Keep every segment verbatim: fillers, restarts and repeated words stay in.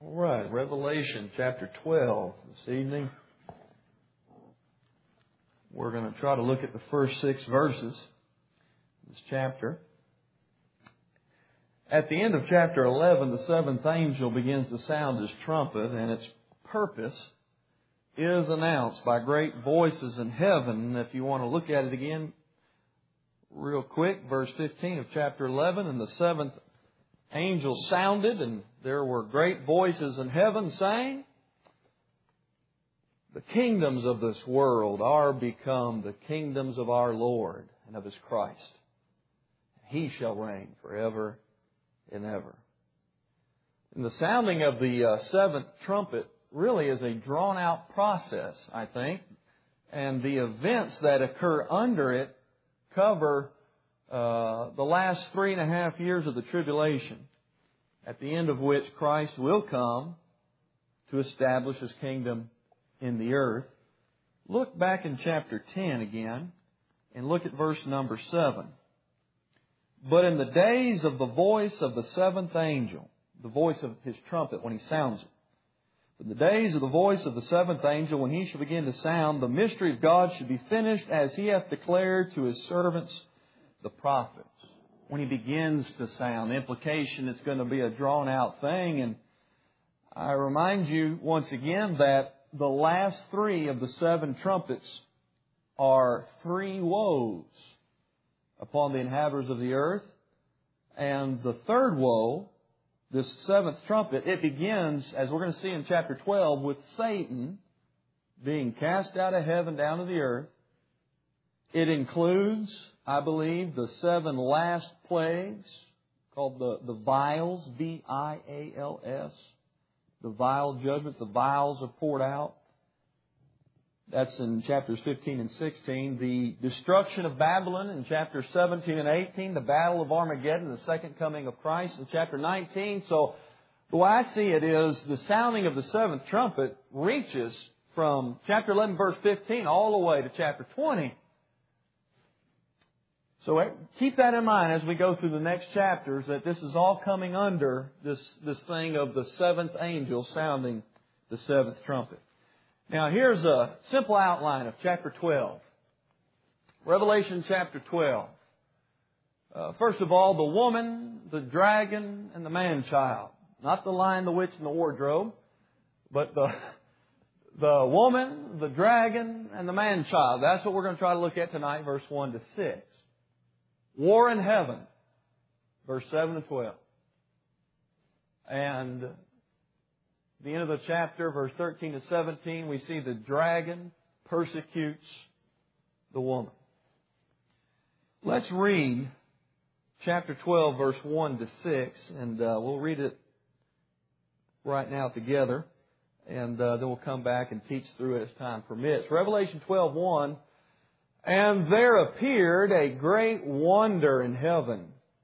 All right, Revelation chapter twelve this evening. We're going to try to look at the first six verses of this chapter. At the end of chapter eleven, the seventh angel begins to sound his trumpet, and its purpose is announced by great voices in heaven. If you want to look at it again real quick, verse fifteen of chapter eleven, and the seventh angel sounded, and there were great voices in heaven saying, "The kingdoms of this world are become the kingdoms of our Lord and of His Christ. He shall reign forever and ever." And the sounding of the uh, seventh trumpet really is a drawn-out process, I think. And the events that occur under it cover uh, the last three and a half years of the tribulation, at the end of which Christ will come to establish His kingdom in the earth. Look back in chapter ten again and look at verse number seven. "But in the days of the voice of the seventh angel," the voice of his trumpet when he sounds it, "in the days of the voice of the seventh angel, when he shall begin to sound, the mystery of God should be finished, as He hath declared to His servants the prophets." When He begins to sound, the implication it's going to be a drawn-out thing. And I remind you once again that the last three of the seven trumpets are three woes upon the inhabitants of the earth. And the third woe, this seventh trumpet, it begins, as we're going to see in chapter twelve, with Satan being cast out of heaven down to the earth. It includes, I believe, the seven last plagues, called the, the vials, V I A L S. The vial judgment, the vials are poured out. That's in chapters fifteen and sixteen. The destruction of Babylon in chapters seventeen and eighteen. The battle of Armageddon, the second coming of Christ in chapter nineteen. So the way I see it is the sounding of the seventh trumpet reaches from chapter eleven, verse fifteen, all the way to chapter twenty. So keep that in mind as we go through the next chapters, that this is all coming under this, this thing of the seventh angel sounding the seventh trumpet. Now here's a simple outline of chapter twelve. Revelation chapter twelve. Uh, first of all, the woman, the dragon, and the man-child. Not the lion, the witch, and the wardrobe, but the, the woman, the dragon, and the man-child. That's what we're going to try to look at tonight, verse one to six. War in heaven, verse seven to twelve. And at the end of the chapter, verse thirteen to seventeen, we see the dragon persecutes the woman. Let's read chapter twelve, verse one to six, and uh, we'll read it right now together, and uh, then we'll come back and teach through it as time permits. Revelation twelve, one. "And there appeared a great wonder in heaven,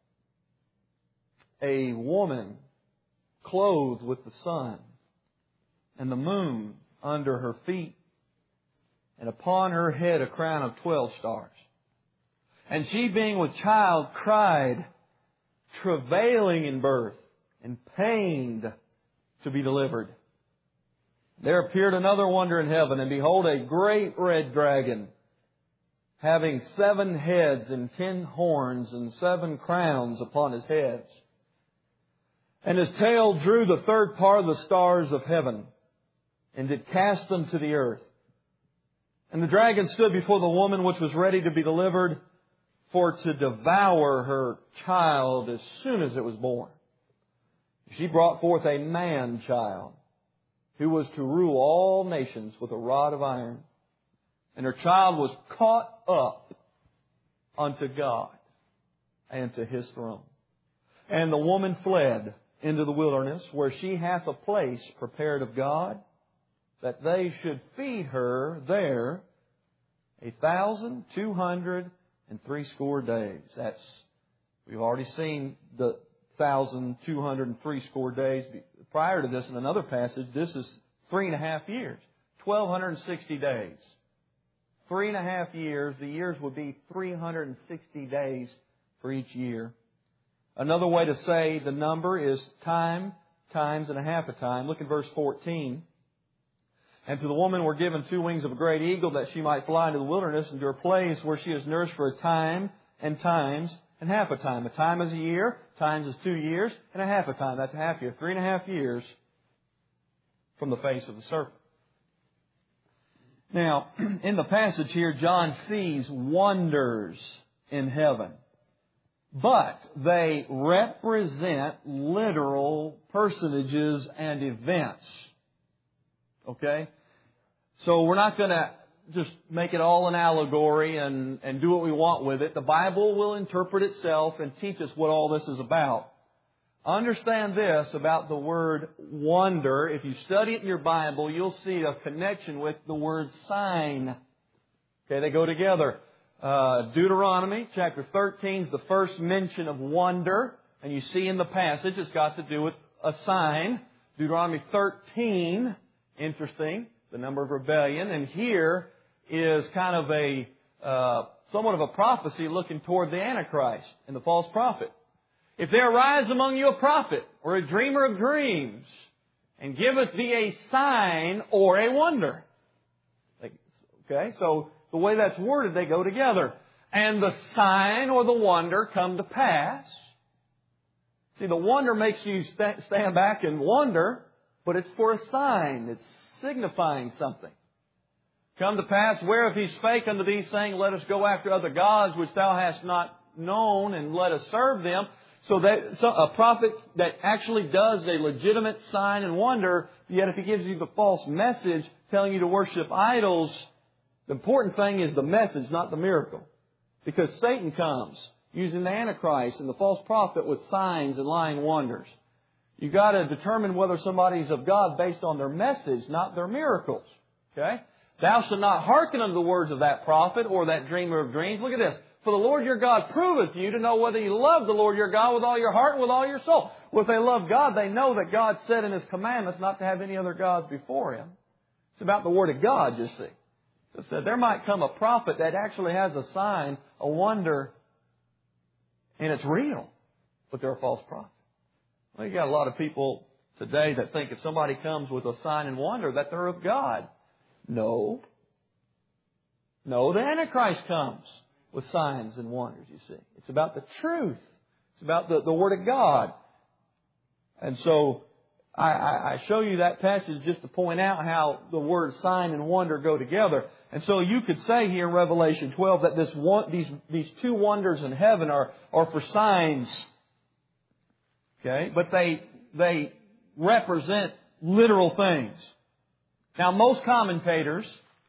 a woman clothed with the sun, and the moon under her feet, and upon her head a crown of twelve stars. And she, being with child, cried, travailing in birth, and pained to be delivered. There appeared another wonder in heaven, and behold, a great red dragon, having seven heads and ten horns and seven crowns upon his heads. And his tail drew the third part of the stars of heaven, and did cast them to the earth. And the dragon stood before the woman which was ready to be delivered, for to devour her child as soon as it was born. She brought forth a man-child, who was to rule all nations with a rod of iron. And her child was caught up unto God and to His throne. And the woman fled into the wilderness, where she hath a place prepared of God, that they should feed her there a thousand two hundred and threescore days. That's, we've already seen the thousand two hundred and threescore days prior to this in another passage. This is three and a half years, twelve hundred and sixty days. Three and a half years, the years would be three hundred and sixty days for each year. Another way to say the number is time times and a half a time. Look at verse fourteen. And to the woman were given two wings of a great eagle, that she might fly into the wilderness, into her place where she is nourished for a time and times and half a time. A time is a year, times is two years, and a half a time. That's a half year. Three and a half years from the face of the serpent. Now, in the passage here, John sees wonders in heaven. But they represent literal personages and events. Okay? So we're not going to just make it all an allegory and, and do what we want with it. The Bible will interpret itself and teach us what all this is about. Understand this about the word wonder. If you study it in your Bible, you'll see a connection with the word sign. Okay, they go together. Uh, Deuteronomy chapter thirteen is the first mention of wonder. And you see in the passage it's got to do with a sign. Deuteronomy thirteen, interesting, the number of rebellion. And here is kind of a, uh, somewhat of a prophecy looking toward the Antichrist and the false prophet. If there arise among you a prophet or a dreamer of dreams, and giveth thee a sign or a wonder. Okay, so the way that's worded, they go together. And the sign or the wonder come to pass. See, the wonder makes you st- stand back and wonder, but it's for a sign. It's signifying something. Come to pass, whereof he spake unto thee, saying, let us go after other gods which thou hast not known, and let us serve them. So that so a prophet that actually does a legitimate sign and wonder, yet if he gives you the false message telling you to worship idols, the important thing is the message, not the miracle. Because Satan comes using the Antichrist and the false prophet with signs and lying wonders. You've got to determine whether somebody's of God based on their message, not their miracles. Okay? Thou shalt not hearken unto the words of that prophet or that dreamer of dreams. Look at this. For the Lord your God proveth you to know whether you love the Lord your God with all your heart and with all your soul. Well, if they love God, they know that God said in His commandments not to have any other gods before Him. It's about the Word of God, you see. So it said there might come a prophet that actually has a sign, a wonder, and it's real, but they're a false prophet. Well, you got a lot of people today that think if somebody comes with a sign and wonder that they're of God. No. No, the Antichrist comes with signs and wonders, you see. It's about the truth. It's about the, the Word of God. And so I, I, I show you that passage just to point out how the word sign and wonder go together. And so you could say here in Revelation twelve that this one, these, these two wonders in heaven are, are for signs. Okay? But they, they represent literal things. Now, most commentators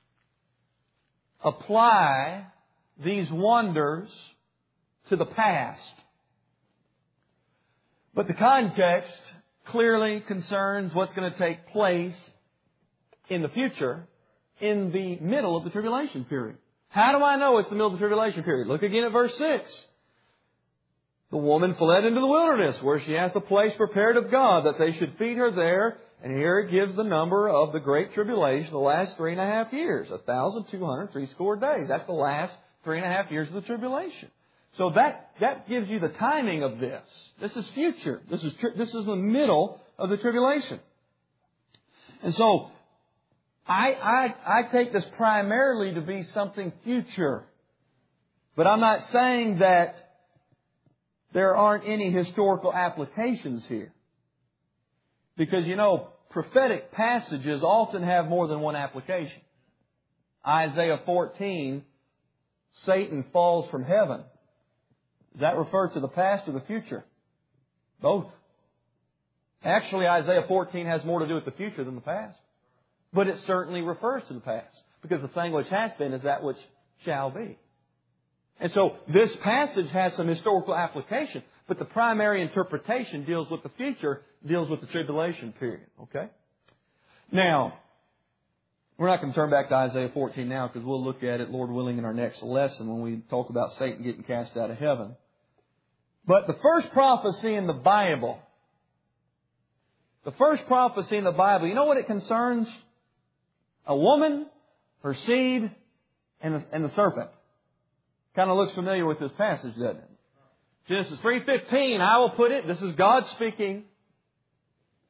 apply these wonders to the past. But the context clearly concerns what's going to take place in the future, in the middle of the tribulation period. How do I know it's the middle of the tribulation period? Look again at verse six. The woman fled into the wilderness, where she hath a place prepared of God, that they should feed her there. And here it gives the number of the great tribulation, the last three and a half years. A thousand two hundred three score days. That's the last three and a half years of the tribulation. So that, that gives you the timing of this. This is future. This is, tri- this is the middle of the tribulation. And so, I, I, I take this primarily to be something future. But I'm not saying that there aren't any historical applications here. Because, you know, prophetic passages often have more than one application. Isaiah fourteen, Satan falls from heaven. Does that refer to the past or the future? Both. Actually, Isaiah fourteen has more to do with the future than the past. But it certainly refers to the past. Because the thing which hath been is that which shall be. And so this passage has some historical application. But the primary interpretation deals with the future, deals with the tribulation period. Okay? Now, we're not going to turn back to Isaiah fourteen now because we'll look at it, Lord willing, in our next lesson when we talk about Satan getting cast out of heaven. But the first prophecy in the Bible, the first prophecy in the Bible, you know what it concerns? A woman, her seed, and the, and the serpent. Kind of looks familiar with this passage, doesn't it? Genesis three fifteen, I will put it, this is God speaking,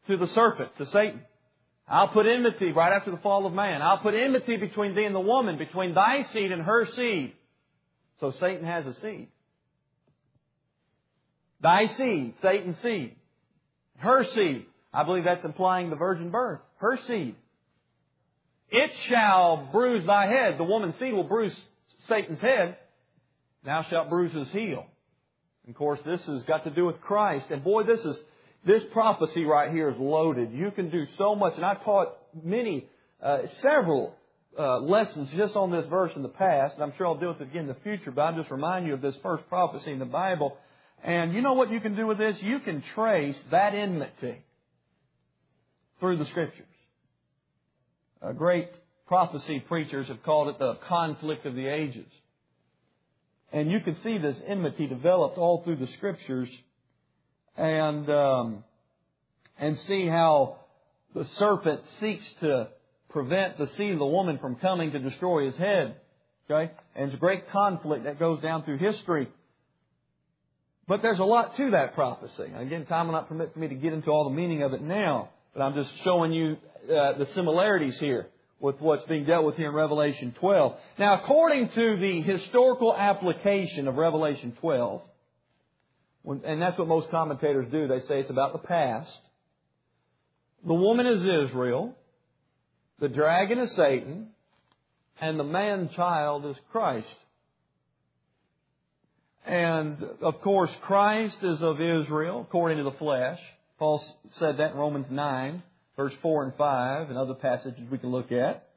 to the serpent, to Satan. I'll put enmity right after the fall of man. I'll put enmity between thee and the woman, between thy seed and her seed. So Satan has a seed. Thy seed, Satan's seed. Her seed. I believe that's implying the virgin birth. Her seed. It shall bruise thy head. The woman's seed will bruise Satan's head. Thou shalt bruise his heel. And of course, this has got to do with Christ. And boy, this is this prophecy right here is loaded. You can do so much. And I've taught many, uh, several uh, lessons just on this verse in the past. And I'm sure I'll do it again in the future. But I'll just remind you of this first prophecy in the Bible. And you know what you can do with this? You can trace that enmity through the Scriptures. Uh, great prophecy preachers have called it the conflict of the ages. And you can see this enmity developed all through the Scriptures, and um, and see how the serpent seeks to prevent the seed of the woman from coming to destroy his head. Okay, and it's a great conflict that goes down through history. But there's a lot to that prophecy. And again, time will not permit for me to get into all the meaning of it now, but I'm just showing you uh, the similarities here with what's being dealt with here in Revelation twelve. Now, according to the historical application of Revelation twelve, when, and that's what most commentators do, they say it's about the past. The woman is Israel, the dragon is Satan, and the man-child is Christ. And, of course, Christ is of Israel, according to the flesh. Paul said that in Romans nine, verse four and five, and other passages we can look at.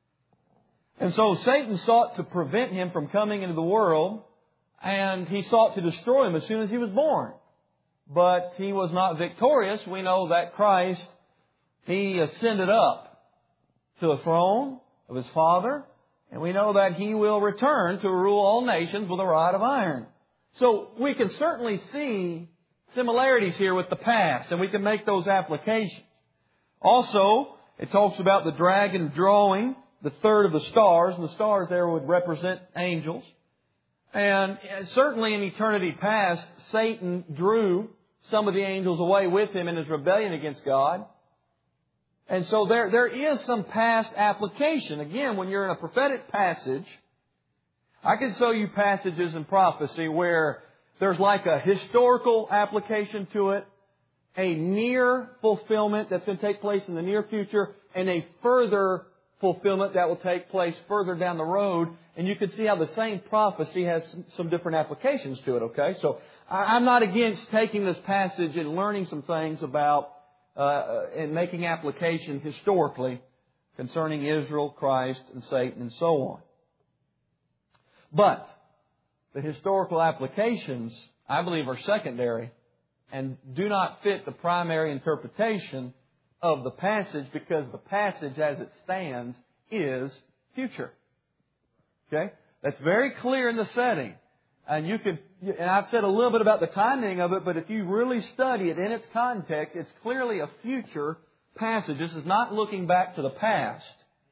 And so Satan sought to prevent him from coming into the world, and he sought to destroy him as soon as he was born. But he was not victorious. We know that Christ, He ascended up to the throne of His Father, and we know that He will return to rule all nations with a rod of iron. So we can certainly see similarities here with the past, and we can make those applications. Also, it talks about the dragon drawing the third of the stars, and the stars there would represent angels. And certainly in eternity past, Satan drew some of the angels away with him in his rebellion against God. And so there, there is some past application. Again, when you're in a prophetic passage, I can show you passages in prophecy where there's like a historical application to it, a near fulfillment that's going to take place in the near future, and a further fulfillment that will take place further down the road. And you can see how the same prophecy has some different applications to it, okay? So I'm not against taking this passage and learning some things about uh, and making application historically concerning Israel, Christ, and Satan, and so on. But the historical applications, I believe, are secondary and do not fit the primary interpretation of the passage, because the passage as it stands is future. Okay? That's very clear in the setting. And you could, and I've said a little bit about the timing of it, but if you really study it in its context, it's clearly a future passage. This is not looking back to the past.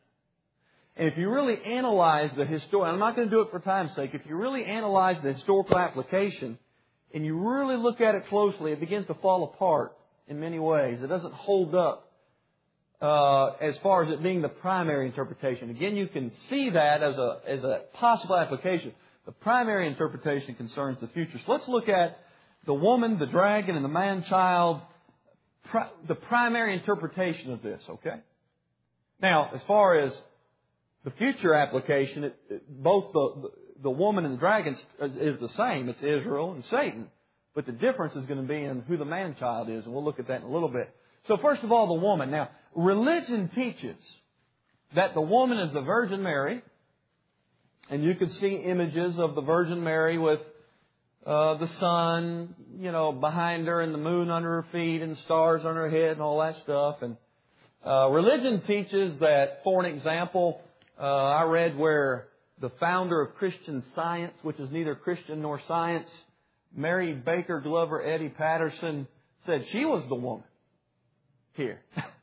And if you really analyze the historical, I'm not going to do it for time's sake, if you really analyze the historical application and you really look at it closely, it begins to fall apart in many ways. It doesn't hold up uh, as far as it being the primary interpretation. Again, you can see that as a as a possible application. The primary interpretation concerns the future. So let's look at the woman, the dragon, and the man-child, pri- the primary interpretation of this, okay? Now, as far as the future application, it, it, both the, the, the woman and the dragon is, is the same. It's Israel and Satan. But the difference is going to be in who the man-child is, and we'll look at that in a little bit. So first of all, the woman. Now, religion teaches that the woman is the Virgin Mary, and you can see images of the Virgin Mary with uh, the sun, you know, behind her, and the moon under her feet, and stars on her head, and all that stuff. And uh, religion teaches that, for an example, uh, I read where the founder of Christian Science, which is neither Christian nor science, Mary Baker Glover Eddy Patterson, said she was the woman here.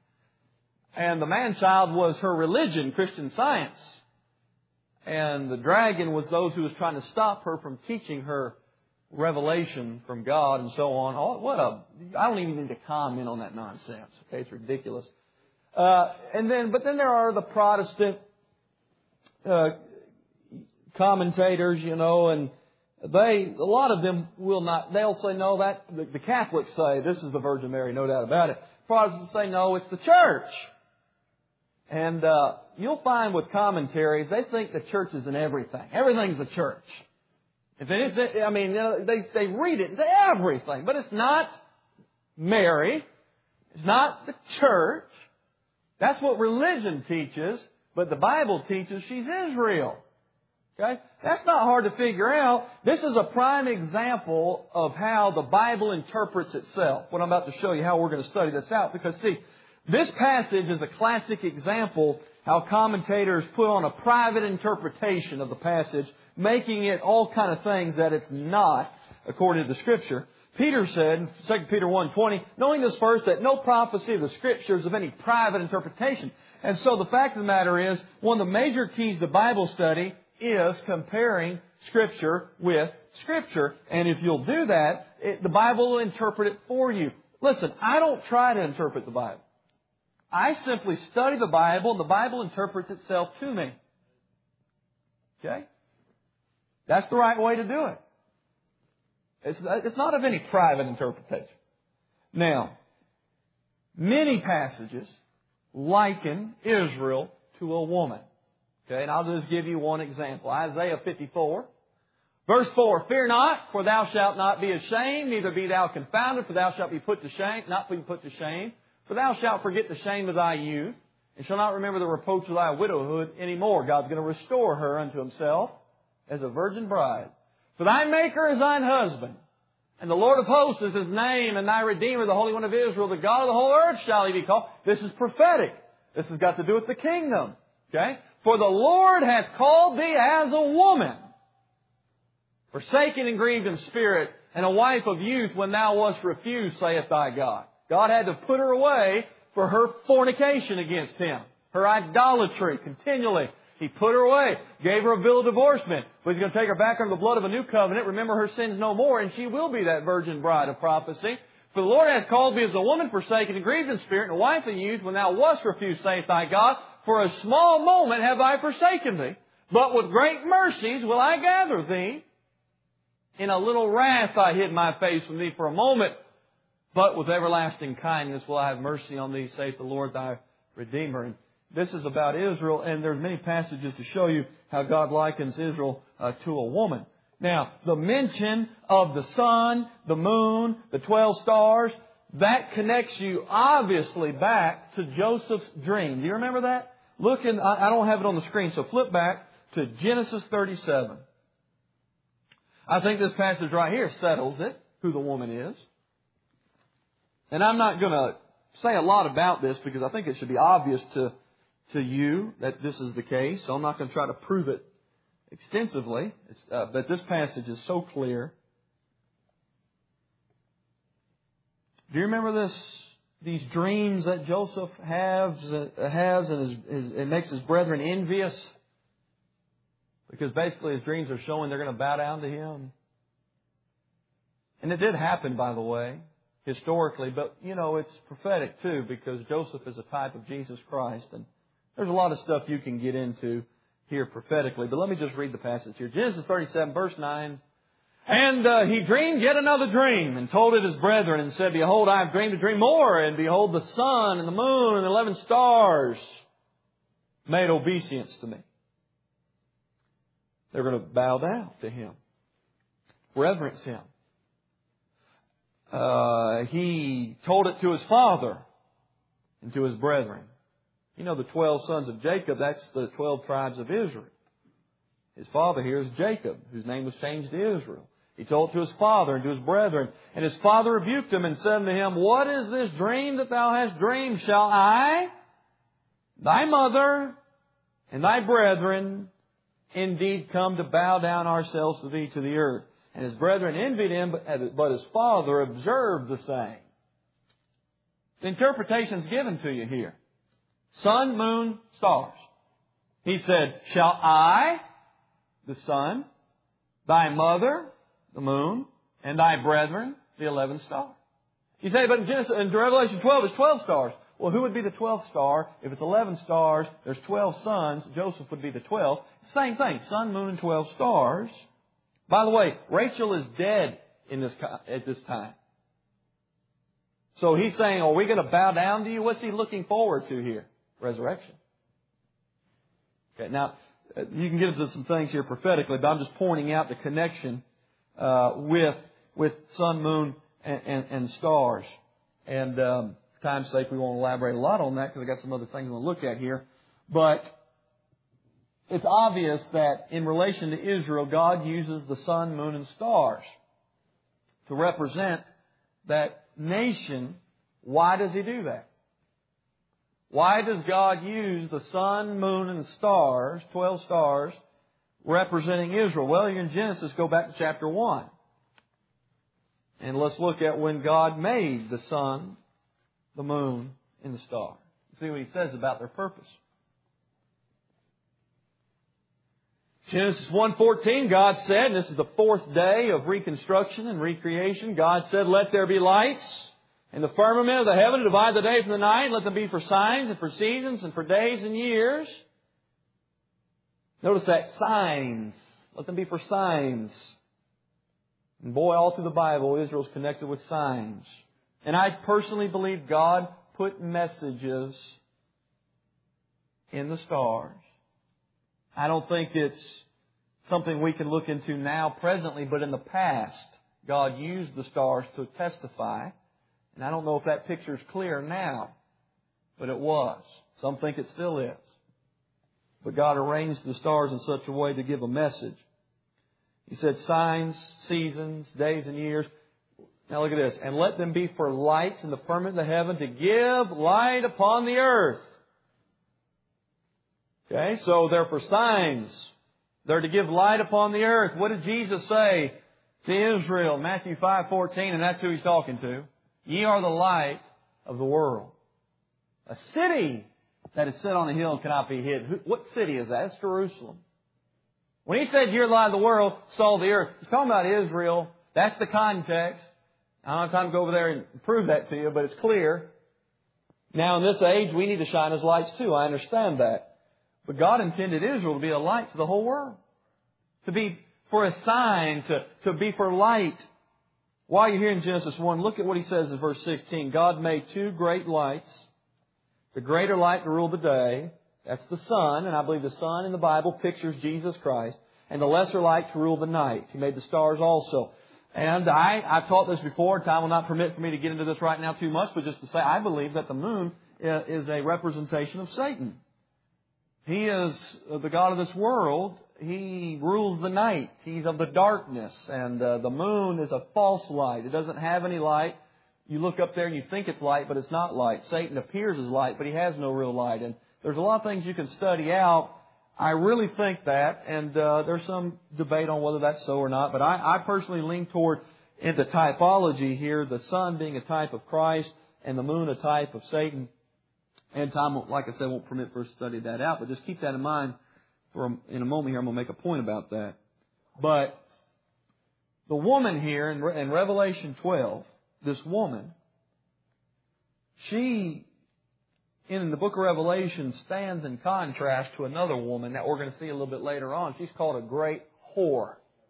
And the man-child was her religion, Christian Science. And the dragon was those who was trying to stop her from teaching her revelation from God and so on. Oh, what a, I don't even need to comment on that nonsense. Okay, it's ridiculous. Uh, and then, but then there are the Protestant uh, commentators, you know, and they, a lot of them will not, they'll say, no, that, the, the Catholics say this is the Virgin Mary, no doubt about it. Protestants say, no, it's the church. And uh, you'll find with commentaries, they think the church is in everything. Everything's a church. If anything, I mean, you know, they they read it into everything, but it's not Mary. It's not the church. That's what religion teaches, but the Bible teaches she's Israel. Okay? That's not hard to figure out. This is a prime example of how the Bible interprets itself. What I'm about to show you, how we're going to study this out. Because, see, this passage is a classic example how commentators put on a private interpretation of the passage, making it all kind of things that it's not according to the Scripture. Peter said in Second Peter one twenty, knowing this first, that no prophecy of the Scriptures of any private interpretation. And so the fact of the matter is, one of the major keys to Bible study is comparing Scripture with Scripture. And if you'll do that, it, the Bible will interpret it for you. Listen, I don't try to interpret the Bible. I simply study the Bible, and the Bible interprets itself to me. Okay? That's the right way to do it. It's, it's not of any private interpretation. Now, many passages liken Israel to a woman. Okay, and I'll just give you one example. Isaiah fifty-four, verse four, fear not, for thou shalt not be ashamed, neither be thou confounded, for thou shalt be put to shame, not be put to shame. For thou shalt forget the shame of thy youth, and shalt not remember the reproach of thy widowhood any more. God's going to restore her unto Himself as a virgin bride. For thy Maker is thine husband, and the Lord of hosts is His name, and thy Redeemer, the Holy One of Israel, the God of the whole earth shall He be called. This is prophetic. This has got to do with the kingdom. Okay? For the Lord hath called thee as a woman, forsaken and grieved in spirit, and a wife of youth when thou wast refused, saith thy God. God had to put her away for her fornication against Him, her idolatry continually. He put her away, gave her a bill of divorcement, but He's going to take her back under the blood of a new covenant. Remember her sins no more, and she will be that virgin bride of prophecy. For the Lord hath called thee as a woman forsaken and grieved in spirit, and a wife of youth when thou wast refused, saith thy God. For a small moment have I forsaken thee, but with great mercies will I gather thee. In a little wrath I hid my face from thee for a moment, but with everlasting kindness will I have mercy on thee, saith the Lord thy Redeemer. And this is about Israel, and there's many passages to show you how God likens Israel uh, to a woman. Now, the mention of the sun, the moon, the twelve stars, that connects you obviously back to Joseph's dream. Do you remember that? Look in, I don't have it on the screen, so flip back to Genesis thirty-seven. I think this passage right here settles it, who the woman is. And I'm not going to say a lot about this because I think it should be obvious to, to you that this is the case. So I'm not going to try to prove it extensively. It's, uh, but this passage is so clear. Do you remember this? These dreams that Joseph has, uh, has and his, his, it makes his brethren envious? Because basically his dreams are showing they're going to bow down to him. And it did happen, by the way, historically. But, you know, it's prophetic too, because Joseph is a type of Jesus Christ. And there's a lot of stuff you can get into here prophetically. But let me just read the passage here. Genesis thirty-seven, verse nine. And uh, he dreamed yet another dream, and told it his brethren, and said, Behold, I have dreamed a dream more, and behold, the sun and the moon and the eleven stars made obeisance to me. They're going to bow down to him, reverence him. Uh, he told it to his father and to his brethren. You know, the twelve sons of Jacob, that's the twelve tribes of Israel. His father here is Jacob, whose name was changed to Israel. He told it to his father and to his brethren. And his father rebuked him and said unto him, What is this dream that thou hast dreamed? Shall I, thy mother, and thy brethren indeed come to bow down ourselves to thee to the earth? And his brethren envied him, but his father observed the same. The interpretation is given to you here. Sun, moon, stars. He said, Shall I, the sun, thy mother, the moon, and thy brethren the eleven stars. You say, but in, Genesis, in Revelation twelve, it's twelve stars. Well, who would be the twelfth star? If it's eleven stars, there's twelve sons. Joseph would be the twelfth. Same thing, sun, moon, and twelve stars. By the way, Rachel is dead in this at this time. So he's saying, are we going to bow down to you? What's he looking forward to here? Resurrection. Okay, now, you can get into some things here prophetically, but I'm just pointing out the connection uh, with with sun, moon, and, and, and stars. And um, for time's sake, we won't elaborate a lot on that because I've got some other things I want to look at here. But it's obvious that in relation to Israel, God uses the sun, moon, and stars to represent that nation. Why does He do that? Why does God use the sun, moon, and stars, twelve stars, representing Israel? Well, you're in Genesis, go back to chapter one. And let's look at when God made the sun, the moon, and the stars. See what He says about their purpose. Genesis one fourteen, God said, and this is the fourth day of reconstruction and recreation, God said, let there be lights in the firmament of the heaven to divide the day from the night. Let them be for signs and for seasons and for days and years. Notice that, signs. Let them be for signs. And boy, all through the Bible, Israel's connected with signs. And I personally believe God put messages in the stars. I don't think it's something we can look into now presently, but in the past, God used the stars to testify. And I don't know if that picture is clear now, but it was. Some think it still is. But God arranged the stars in such a way to give a message. He said signs, seasons, days, and years. Now look at this. And let them be for lights in the firmament of the heaven to give light upon the earth. Okay, so they're for signs. They're to give light upon the earth. What did Jesus say to Israel? Matthew five fourteen, and that's who He's talking to. Ye are the light of the world. A city that is set on a hill cannot be hid. What city is that? It's Jerusalem. When He said, you're the light of the world, salt of the earth, He's talking about Israel. That's the context. I don't have time to go over there and prove that to you, but it's clear. Now, in this age, we need to shine as lights too. I understand that. But God intended Israel to be a light to the whole world. To be for a sign, to, to be for light. While you're here in Genesis one, look at what He says in verse sixteen. God made two great lights. The greater light to rule the day. That's the sun. And I believe the sun in the Bible pictures Jesus Christ. And the lesser light to rule the night. He made the stars also. And I, I've taught this before. Time will not permit for me to get into this right now too much. But just to say, I believe that the moon is a representation of Satan. He is the God of this world. He rules the night. He's of the darkness. And uh, the moon is a false light. It doesn't have any light. You look up there and you think it's light, but it's not light. Satan appears as light, but he has no real light. And there's a lot of things you can study out. I really think that, and uh, there's some debate on whether that's so or not. But I, I personally lean toward into typology here, the sun being a type of Christ and the moon a type of Satan. And time, like I said, won't permit for us to study that out. But just keep that in mind. For a, in a moment here, I'm going to make a point about that. But the woman here in, in Revelation twelve, this woman, she, in the book of Revelation, stands in contrast to another woman that we're going to see a little bit later on. She's called a great whore.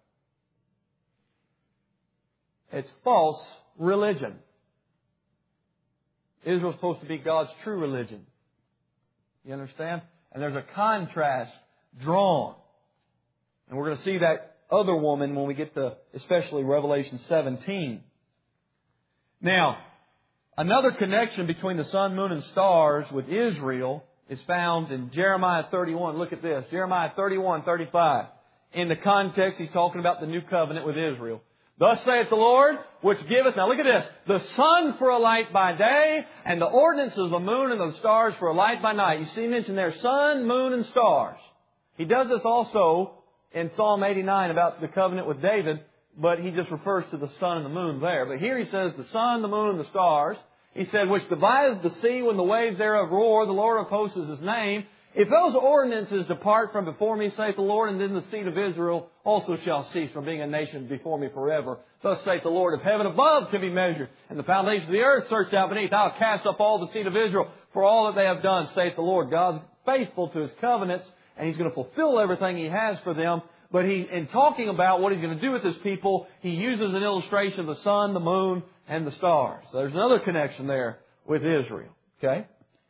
It's false religion. Israel's supposed to be God's true religion. You understand? And there's a contrast drawn. And we're going to see that other woman when we get to especially Revelation seventeen. Now, another connection between the sun, moon, and stars with Israel is found in Jeremiah thirty-one. Look at this. Jeremiah thirty-one, thirty-five. In the context, he's talking about the new covenant with Israel. Thus saith the Lord, which giveth, now look at this, the sun for a light by day, and the ordinance of the moon and the stars for a light by night. You see mentioned there, sun, moon, and stars. He does this also in Psalm eighty-nine about the covenant with David, but he just refers to the sun and the moon there. But here he says the sun, the moon, and the stars. He said, which divideth the sea when the waves thereof roar, the Lord of hosts is His name. If those ordinances depart from before me, saith the Lord, and then the seed of Israel also shall cease from being a nation before me forever. Thus saith the Lord, if heaven above can be measured, and the foundations of the earth searched out beneath, I'll cast up all the seed of Israel for all that they have done, saith the Lord. God's faithful to His covenants, and He's going to fulfill everything He has for them. But He, in talking about what He's going to do with His people, He uses an illustration of the sun, the moon, and the stars. So there's another connection there with Israel. Okay?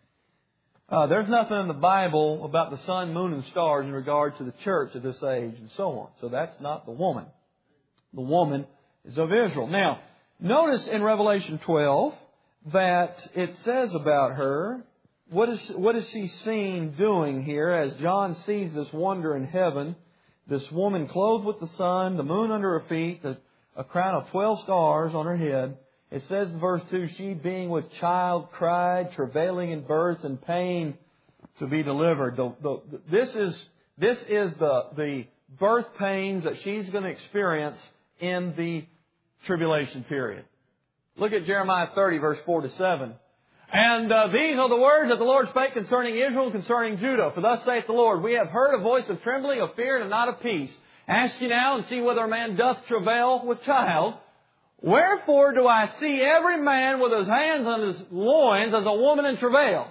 Uh, there's nothing in the Bible about the sun, moon, and stars in regard to the church at this age and so on. So that's not the woman. The woman is of Israel. Now, notice in Revelation twelve that it says about her, what is, what is she seen doing here as John sees this wonder in heaven, this woman clothed with the sun, the moon under her feet, the, a crown of twelve stars on her head. It says in verse two, she being with child cried, travailing in birth and pain to be delivered. The, the, this is, this is the, the birth pains that she's going to experience in the tribulation period. Look at Jeremiah thirty, verse four to seven. And uh, these are the words that the Lord spake concerning Israel, concerning Judah. For thus saith the Lord, we have heard a voice of trembling, of fear, and not of peace. Ask ye now, and see whether a man doth travail with child. Wherefore do I see every man with his hands on his loins as a woman in travail?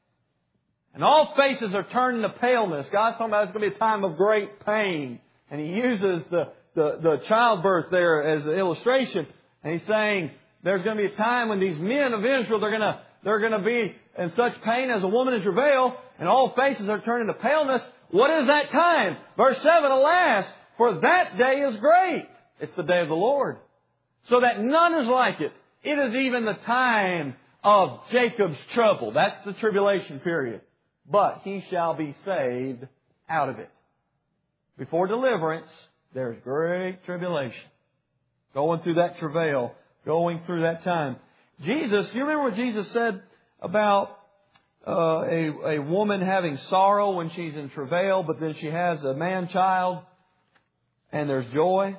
And all faces are turned to paleness. God's talking about it's going to be a time of great pain. And He uses the, the, the childbirth there as an illustration. And He's saying there's going to be a time when these men of Israel, they're going to, they're going to be in such pain as a woman in travail. And all faces are turned to paleness. What is that time? Verse seven, alas, for that day is great. It's the day of the Lord. So that none is like it. It is even the time of Jacob's trouble. That's the tribulation period. But he shall be saved out of it. Before deliverance, there's great tribulation. Going through that travail, going through that time. Jesus, do you remember what Jesus said about uh, a, a woman having sorrow when she's in travail, but then she has a man-child and there's joy?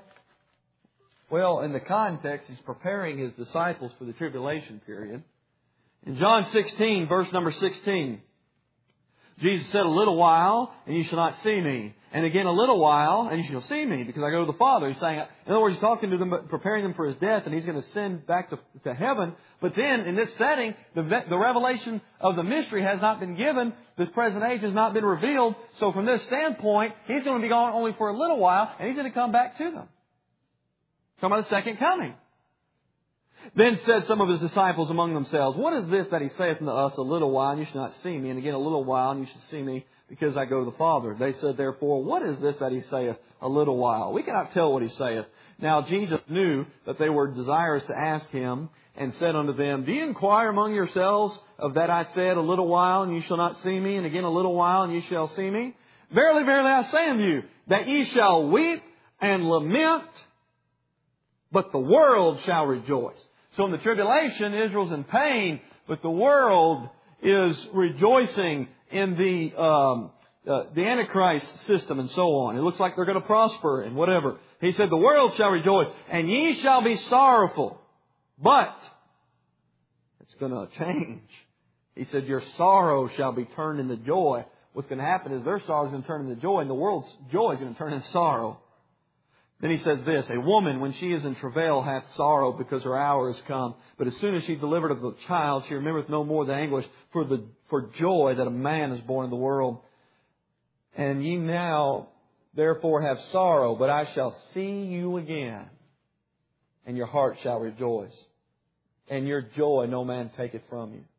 Well, in the context, He's preparing His disciples for the tribulation period. In John sixteen, verse number sixteen, Jesus said, a little while, and you shall not see me. And again, a little while, and you shall see me, because I go to the Father. He's saying, in other words, He's talking to them, preparing them for His death, and He's going to send back to, to heaven. But then, in this setting, the, the revelation of the mystery has not been given. This present age has not been revealed. So from this standpoint, He's going to be gone only for a little while, and He's going to come back to them. Talking about the second coming. Then said some of His disciples among themselves, what is this that He saith unto us, a little while, and you shall not see me, and again a little while, and you shall see me, because I go to the Father. They said, therefore, what is this that He saith, a little while? We cannot tell what He saith. Now Jesus knew that they were desirous to ask Him, and said unto them, do you inquire among yourselves of that I said, a little while, and you shall not see me, and again a little while, and you shall see me? Verily, verily, I say unto you, that ye shall weep and lament, but the world shall rejoice. So in the tribulation, Israel's in pain, but the world is rejoicing in the um, uh, the Antichrist system and so on. It looks like they're going to prosper and whatever. He said, the world shall rejoice, and ye shall be sorrowful, but it's going to change. He said, your sorrow shall be turned into joy. What's going to happen is their sorrow is going to turn into joy, and the world's joy is going to turn into sorrow. Then He says this, a woman, when she is in travail, hath sorrow, because her hour is come. But as soon as she is delivered of the child, she remembereth no more the anguish for the for joy that a man is born in the world. And ye now therefore have sorrow, but I shall see you again, and your heart shall rejoice, and your joy no man taketh from you.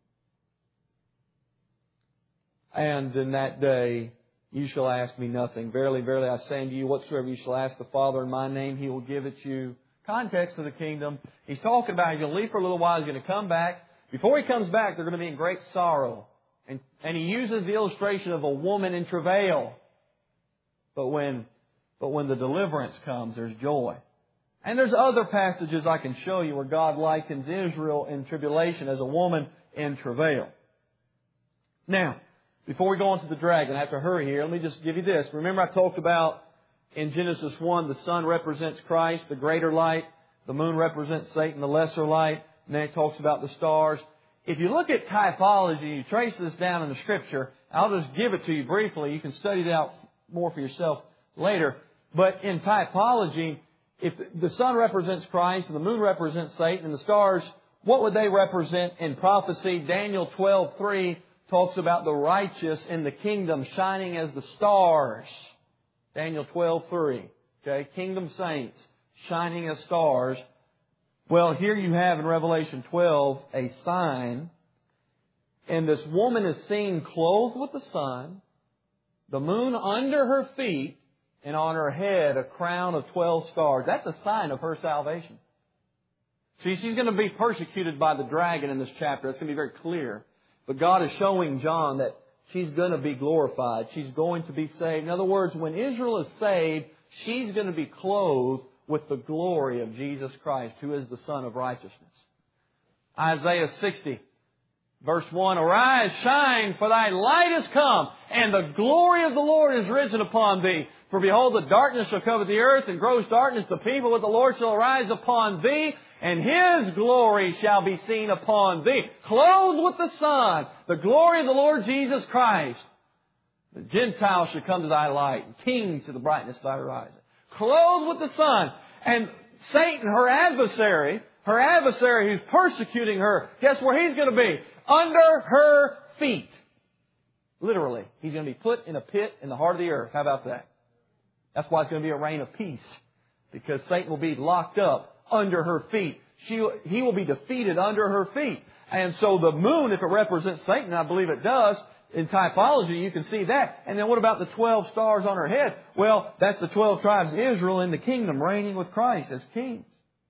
And in that day you shall ask me nothing. Verily, verily, I say unto you, whatsoever you shall ask the Father in my name, He will give it you. Context of the kingdom. He's talking about He's going to leave for a little while. He's going to come back. Before He comes back, they're going to be in great sorrow. And, and He uses the illustration of a woman in travail. But when, but when the deliverance comes, there's joy. And there's other passages I can show you where God likens Israel in tribulation as a woman in travail. Now, before we go on to the dragon, I have to hurry here. Let me just give you this. Remember I talked about in Genesis one, the sun represents Christ, the greater light. The moon represents Satan, the lesser light. And then it talks about the stars. If you look at typology, you trace this down in the Scripture, I'll just give it to you briefly. You can study it out more for yourself later. But in typology, if the sun represents Christ and the moon represents Satan and the stars, what would they represent in prophecy? Daniel twelve three talks about the righteous in the kingdom shining as the stars. Daniel twelve three. Okay, kingdom saints shining as stars. Well, here you have in Revelation twelve a sign. And this woman is seen clothed with the sun, the moon under her feet, and on her head a crown of twelve stars. That's a sign of her salvation. See, she's going to be persecuted by the dragon in this chapter. That's going to be very clear. But God is showing John that she's going to be glorified. She's going to be saved. In other words, when Israel is saved, she's going to be clothed with the glory of Jesus Christ, who is the Son of righteousness. Isaiah sixty. Verse one, Arise, shine, for thy light is come, and the glory of the Lord is risen upon thee. For behold, the darkness shall cover the earth, and gross darkness the people, but the Lord shall arise upon thee, and His glory shall be seen upon thee. Clothed with the sun, the glory of the Lord Jesus Christ. The Gentiles shall come to thy light, and kings to the brightness of thy rising. Clothed with the sun. And Satan, her adversary, her adversary who's persecuting her, guess where he's going to be? Under her feet. Literally. He's going to be put in a pit in the heart of the earth. How about that? That's why it's going to be a reign of peace. Because Satan will be locked up under her feet. She, he will be defeated under her feet. And so the moon, if it represents Satan, I believe it does, in typology, you can see that. And then what about the twelve stars on her head? Well, that's the twelve tribes of Israel in the kingdom reigning with Christ as kings.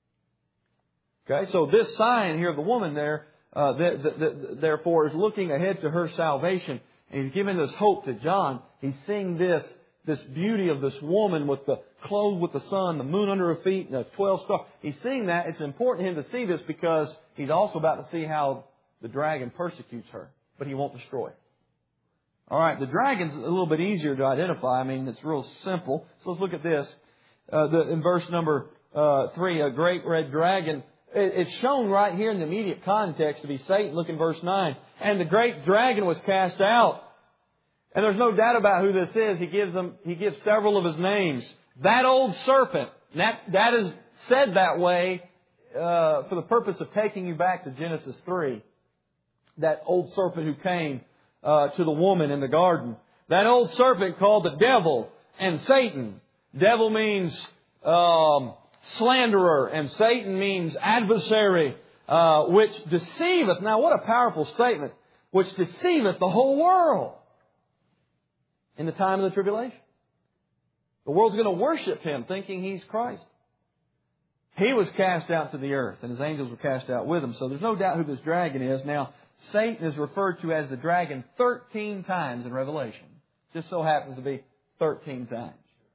Okay, so this sign here of the woman there, uh, the, the, the, therefore, is looking ahead to her salvation. And He's giving this hope to John. He's seeing this, this beauty of this woman with the clothed with the sun, the moon under her feet, and the twelve stars. He's seeing that. It's important to him to see this because he's also about to see how the dragon persecutes her. But he won't destroy her. All right, the dragon's a little bit easier to identify. I mean, it's real simple. So let's look at this. Uh, the, in verse number uh, three, a great red dragon. It, it's shown right here in the immediate context to be Satan. Look in verse nine. And the great dragon was cast out. And there's no doubt about who this is. He gives them. He gives several of his names. That old serpent. That that is said that way uh, for the purpose of taking you back to Genesis three. That old serpent who came Uh, to the woman in the garden. That old serpent called the devil and Satan. Devil means um, slanderer, and Satan means adversary, uh, which deceiveth. Now, what a powerful statement! Which deceiveth the whole world in the time of the tribulation. The world's going to worship him, thinking he's Christ. He was cast out to the earth, and his angels were cast out with him. So there's no doubt who this dragon is. Now, Satan is referred to as the dragon thirteen times in Revelation. Just so happens to be thirteen times.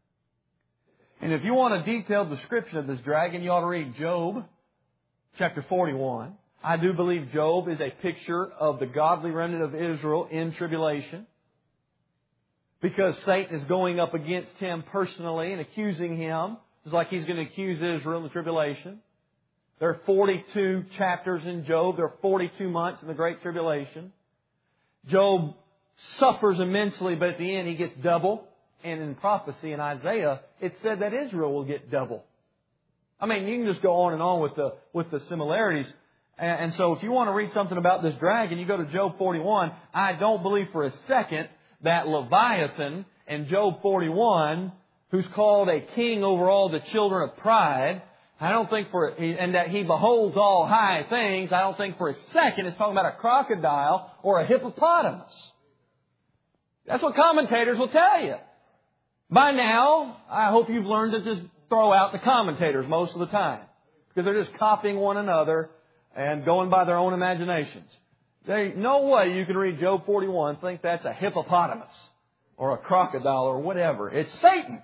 And if you want a detailed description of this dragon, you ought to read Job chapter forty-one. I do believe Job is a picture of the godly remnant of Israel in tribulation. Because Satan is going up against him personally and accusing him. It's like he's going to accuse Israel in the tribulation. There are forty-two chapters in Job. There are forty-two months in the Great Tribulation. Job suffers immensely, but at the end he gets double. And in prophecy in Isaiah, it said that Israel will get double. I mean, you can just go on and on with the with the similarities. And, and so if you want to read something about this dragon, you go to Job forty-one. I don't believe for a second that Leviathan in Job forty-one, who's called a king over all the children of pride, I don't think for, and that he beholds all high things, I don't think for a second it's talking about a crocodile or a hippopotamus. That's what commentators will tell you. By now, I hope you've learned to just throw out the commentators most of the time. Because they're just copying one another and going by their own imaginations. There's no way you can read Job forty-one and think that's a hippopotamus or a crocodile or whatever. It's Satan.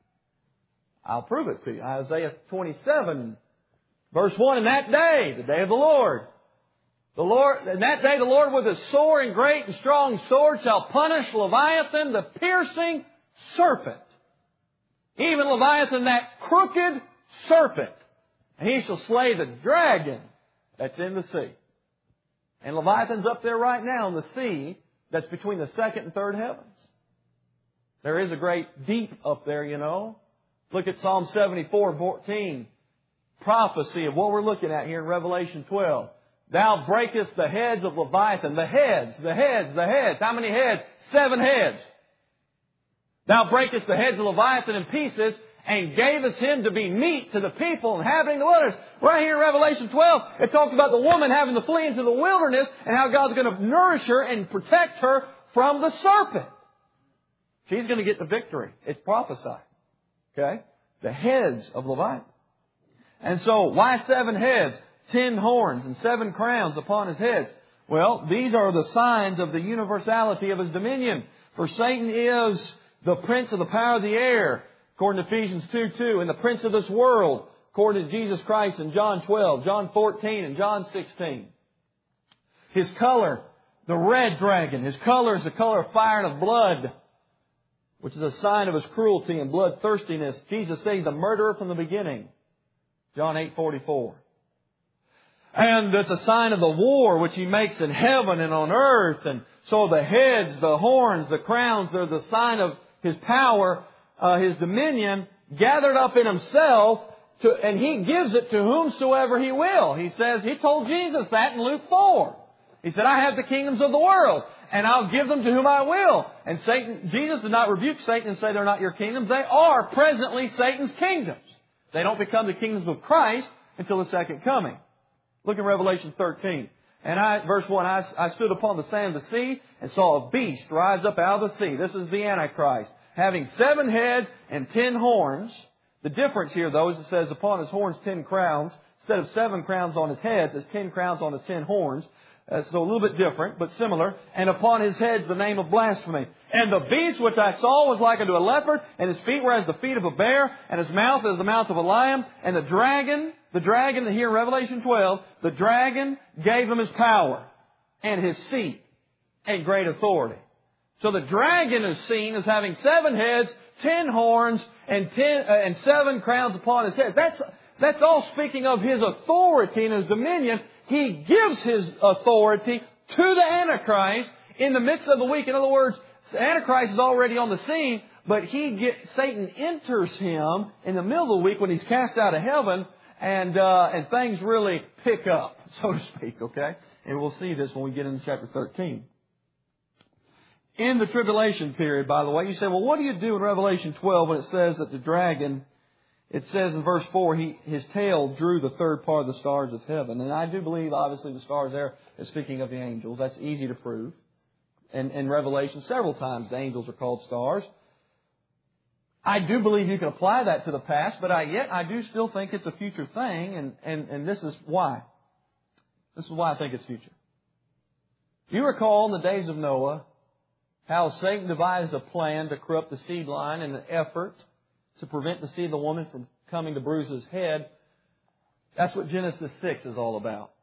I'll prove it to you. Isaiah twenty-seven, verse one, in that day, the day of the Lord, the Lord, in that day the Lord with a sore and great and strong sword shall punish Leviathan, the piercing serpent. Even Leviathan, that crooked serpent. And he shall slay the dragon that's in the sea. And Leviathan's up there right now in the sea, that's between the second and third heavens. There is a great deep up there, you know. Look at Psalm seventy-four, fourteen. Prophecy of what we're looking at here in Revelation twelve. Thou breakest the heads of Leviathan. The heads, the heads, the heads. How many heads? Seven heads. Thou breakest the heads of Leviathan in pieces and gavest him to be meat to the people inhabiting the wilderness. Right here in Revelation twelve, it talks about the woman having to flee into the wilderness and how God's going to nourish her and protect her from the serpent. She's going to get the victory. It's prophesied. Okay? The heads of Leviathan. And so, why seven heads, ten horns, and seven crowns upon his heads? Well, these are the signs of the universality of his dominion. For Satan is the prince of the power of the air, according to Ephesians two two, and the prince of this world, according to Jesus Christ in John twelve, John fourteen, and John sixteen. His color, the red dragon. His color is the color of fire and of blood, which is a sign of his cruelty and bloodthirstiness. Jesus says he's a murderer from the beginning. John eight forty-four. And it's a sign of the war which he makes in heaven and on earth. And so the heads, the horns, the crowns, they're the sign of his power, uh, his dominion, gathered up in himself. To, and he gives it to whomsoever he will. He says, he told Jesus that in Luke four. He said, I have the kingdoms of the world, and I'll give them to whom I will. And Satan, Jesus did not rebuke Satan and say they're not your kingdoms. They are presently Satan's kingdoms. They don't become the kingdoms of Christ until the second coming. Look at Revelation thirteen. And I, verse one, I, I stood upon the sand of the sea and saw a beast rise up out of the sea. This is the Antichrist, having seven heads and ten horns. The difference here, though, is it says upon his horns ten crowns. Instead of seven crowns on his heads, it's ten crowns on his ten horns. Uh, so a little bit different, but similar. And upon his heads the name of blasphemy. And the beast which I saw was like unto a leopard, and his feet were as the feet of a bear, and his mouth as the mouth of a lion. And the dragon, the dragon here in Revelation twelve, the dragon gave him his power and his seat and great authority. So the dragon is seen as having seven heads, ten horns, and ten uh, and seven crowns upon his head. That's that's all speaking of his authority and his dominion. He gives his authority to the Antichrist in the midst of the week. In other words, the Antichrist is already on the scene, but he get, Satan enters him in the middle of the week when he's cast out of heaven, and uh, and things really pick up, so to speak. Okay, and we'll see this when we get into chapter thirteen. In the tribulation period, by the way, you say, well, what do you do in Revelation twelve when it says that the dragon? It says in verse four, he, his tail drew the third part of the stars of heaven. And I do believe, obviously, the stars there is speaking of the angels. That's easy to prove. And in Revelation, several times the angels are called stars. I do believe you can apply that to the past, but I, yet I do still think it's a future thing. And, and, and this is why. This is why I think it's future. You recall in the days of Noah how Satan devised a plan to corrupt the seed line in an effort to prevent the seed of the woman from coming to bruise his head. That's what Genesis six is all about.